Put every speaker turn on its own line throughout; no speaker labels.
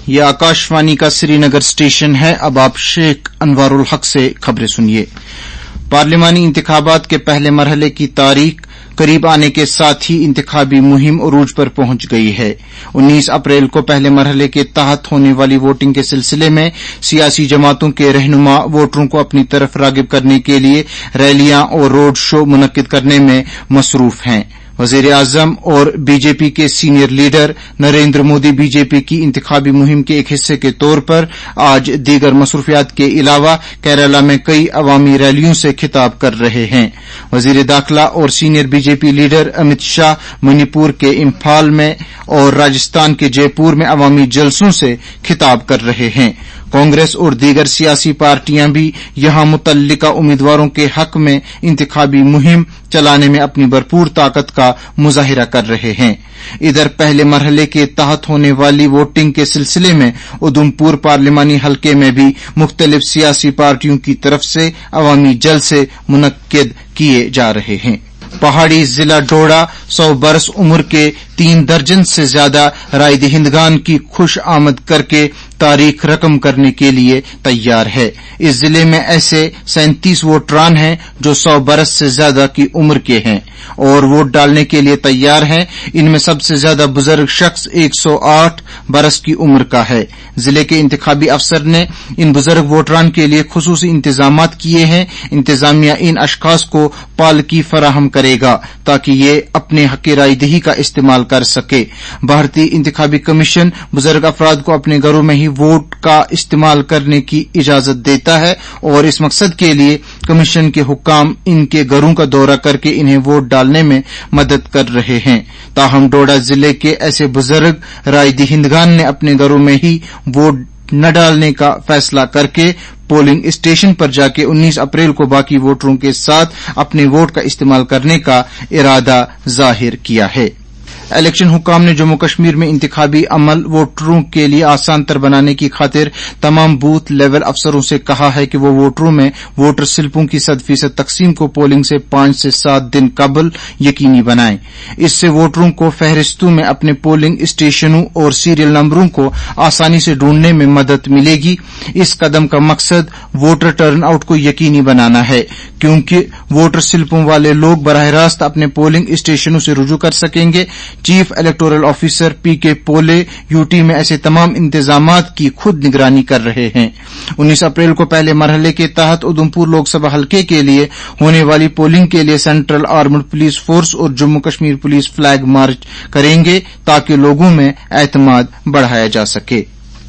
ये आकाशवाणी का श्रीनगर स्टेशन है। अब आप शेख अनवारुल हक से खबरें सुनिए। पार्लिमानी इंतखाबात के पहले मरहले की तारीख करीब आने के साथ ही इंतखाबी मुहिम उरूज पर पहुंच गई है। 19 अप्रैल को पहले मरहले के तहत होने वाली वोटिंग के सिलसिले में सियासी जमातों के रहनुमा वोटरों को अपनी तरफ रागिब करने के लिए रैलियां और रोड शो मुनक्किद करने में मसरूफ हैं। वजीर आजम और बीजेपी के senior leader Narendra Modi BJP की इंतखाबी मुहिम के एक हिस्से के तौर पर आज दीगर मसरूफियात के अलावा केरला में कई अवामी रैलियों से खिताब कर रहे हैं। वजीर दाखिला और senior BJP leader Amit Shah Manipur के इम्फाल में और राजस्थान के जयपुर में अवामी जलसों से खिताब कर रहे हैं। कांग्रेस और दीगर सियासी पार्टियां भी यहां मुतल्लिका उम्मीदवारों के हक में इंतखाबी मुहिम चलाने में अपनी भरपूर ताकत का मुजाहिरा कर रहे हैं। इधर पहले मरहले के तहत होने वाली वोटिंग के सिलसिले में उधमपुर पार्लिमानी हलके में भी मुख्तलिफ सियासी पार्टियों की तरफ से अवामी जलसे मुनक्किद किए जा रहे हैं। पहाड़ी जिला डोडा 100 बरस उम्र के 3 दर्जन से ज्यादा राय दहिंदगान की खुश आमद करके तारीख रकम करने के लिए तैयार है। इस जिले में ऐसे 37 वोटरान हैं जो 100 बरस से ज्यादा की उम्र के हैं और वोट डालने के लिए तैयार हैं। इनमें सबसे ज्यादा बुजुर्ग शख्स 108 बरस की उम्र का है। जिले के इंतखाबी अफसर ने इन बुजुर्ग वोटरान के लिए खुसूसी इंतजामात किए हैं। इंतजामिया इन अशखास को पालकी फराहम करेगा ताकि ये अपने हक राय दही का इस्तेमाल कर सके। भारतीय इंतखाबी कमीशन बुजुर्ग अफराद को अपने घरों में ही वोट का इस्तेमाल करने की इजाजत देता है और इस मकसद के लिए कमीशन के हुक्काम इनके घरों का दौरा करके इन्हें वोट डालने में मदद कर रहे हैं। ताहम डोडा जिले के ऐसे बुजुर्ग राय दहिंदगान ने अपने घरों में ही वोट न डालने का फैसला करके पोलिंग स्टेशन पर जाके 19 अप्रैल को बाकी वोटरों के साथ अपने वोट का इस्तेमाल करने का इरादा जाहिर किया है। इलेक्शन हुक्काम ने जम्मू कश्मीर में इंतखाबी अमल वोटरों के लिए आसान तर बनाने की खातिर तमाम बूथ लेवल अफसरों से कहा है कि वो वोटरों में वोटर स्लिपों की 100% तकसीम को पोलिंग से 5 से 7 दिन कबल यकीनी बनाएं। इससे वोटरों को फहरिस्तों में अपने पोलिंग स्टेशनों और सीरियल नंबरों को आसानी से ढूंढने में मदद मिलेगी। इस कदम का मकसद वोटर टर्न आउट को यकीनी बनाना है क्योंकि वोटर स्लिपों वाले लोग बराह रास्त अपने पोलिंग स्टेशनों से रुजू कर सकेंगे। चीफ इलेक्टोरल ऑफिसर पीके पोले यूटी में ऐसे तमाम इंतजामात की खुद निगरानी कर रहे हैं। 19 अप्रैल को पहले मरहले के तहत उधमपुर लोकसभा हलके के लिए होने वाली पोलिंग के लिए सेंट्रल आर्म्ड पुलिस फोर्स और Jammu Kashmir police flag march करेंगे ताकि लोगों में एतमाद बढ़ाया जा सके।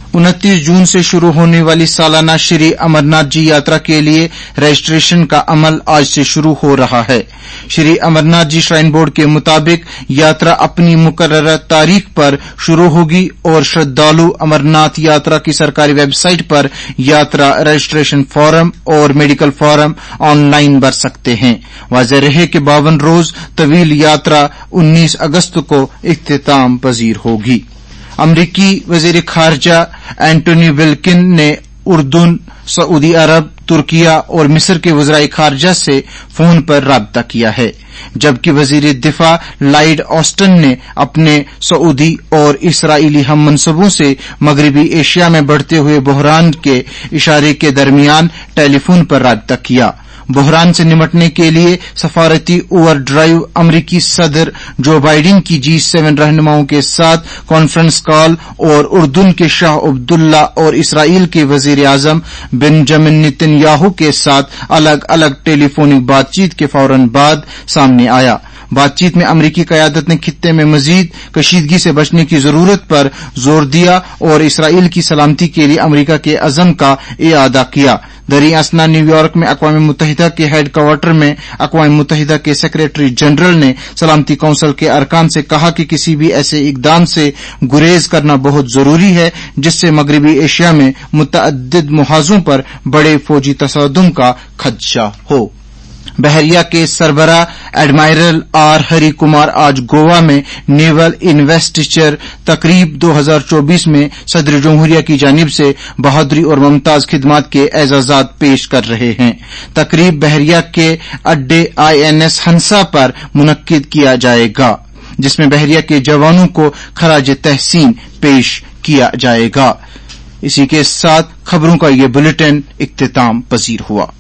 29 जून से शुरू होने वाली सालाना श्री अमरनाथ जी यात्रा के लिए रजिस्ट्रेशन का अमल आज से शुरू हो रहा है। श्री अमरनाथ जी श्राइन बोर्ड के मुताबिक यात्रा अपनी मुकर्रर तारीख पर शुरू होगी और श्रद्धालु अमरनाथ यात्रा की सरकारी वेबसाइट पर यात्रा रजिस्ट्रेशन फॉर्म और मेडिकल फॉर्म ऑनलाइन भर सकते हैं। वाज़ेह रहे कि 52 रोज तवील यात्रा 19 अगस्त को इख्तिताम पजीर होगी। अमरीकी वजीर खारजा एंटोनी बिल्किन ने उर्दून, सऊदी अरब, तुर्किया और मिस्र के वज़राए खारजा से फोन पर राब्ता किया है, जबकि वजीर दिफा लॉयड ऑस्टिन ने अपने सऊदी और इसराइली हम मनसबों से मगरबी एशिया में बढ़ते हुए बहरान के इशारे के दरमियान टेलीफोन पर राब्ता किया। बहरान से निमटने के लिए सफारती ओवरड्राइव अमरीकी सदर जो बाइडेन की G7 रहनुमाओं के साथ कॉन्फ्रेंस कॉल और उर्दून के शाह अब्दुल्ला और इसराइल के वजीर आजम बेंजामिन नेतन्याहू के साथ अलग अलग टेलीफोनिक बातचीत के फौरन बाद सामने आया। बातचीत में अमरीकी क़यादत ने खित्ते में मजीद कशीदगी से बचने की जरूरत पर जोर दिया और इसराइल की सलामती के लिए अमरीका के अज़म का इआदा किया। दरी असना न्यूयॉर्क में अक़वाम मुत्तहिदा के हेडक्वार्टर में अक़वाम मुत्तहिदा के सेक्रेटरी जनरल ने सलामती कौंसिल के अरकान से कहा कि किसी भी ऐसे इक़दाम से गुरेज करना बहुत जरूरी है जिससे मगरबी एशिया में मुतअद्दिद मुहाज़ों पर बड़े फौजी तसद्दुम का खदशा हो। बहरिया के सरबराह एडमायरल आर हरि कुमार आज गोवा में नेवल इन्वेस्टिचर तकरीब 2024 में सदर जमहूरिया की जानिब से बहादुरी और मुमताज खिदमात के एजाजात पेश कर रहे हैं। तकरीब बहरिया के अड्डे INS हंसा पर मुनक्किद किया जाएगा जिसमें बहरिया के जवानों को खराज तहसीन पेश کیا جائے گا۔ اسی کے ساتھ خبروں کا یہ بلیٹن اختتام پذیر ہوا۔